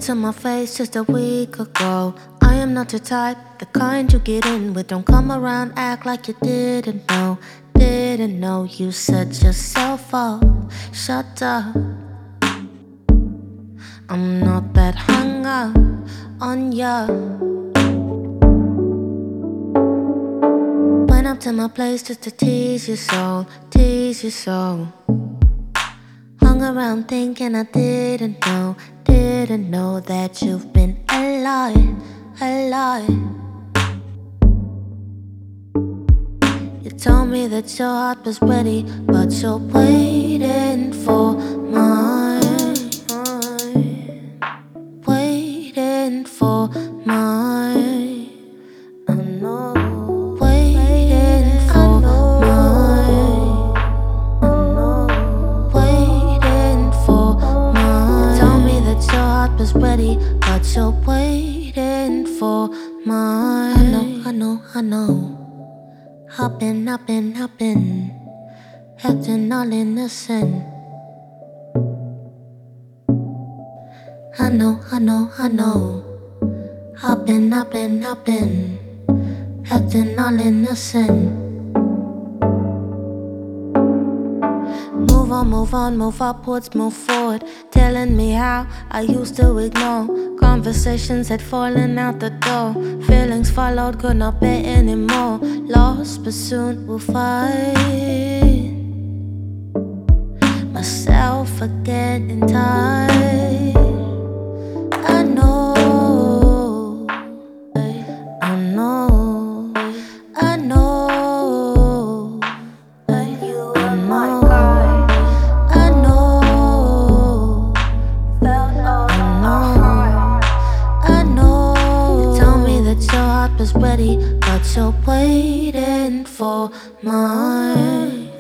to my face just a week ago. I am not your type, the kind you get in with. Don't come around, act like you didn't know. Didn't know you set yourself up. Shut up. I'm not that hung up on ya. Went up to my place just to tease your soul, tease your soul. Hung around thinking I didn't know that you've been a lie, a lie. You told me that your heart was ready, but you're waiting for mine, waiting for mine. I know. Was ready, but you're waiting for mine. I know. Hopping, acting all innocent. I know. Hopping, acting all innocent. Move upwards, move forward. Telling me how I used to ignore. Conversations had fallen out the door. Feelings followed, could not bear anymore. Lost, but soon will find myself again in time. I know. Was ready, but you're waiting for mine.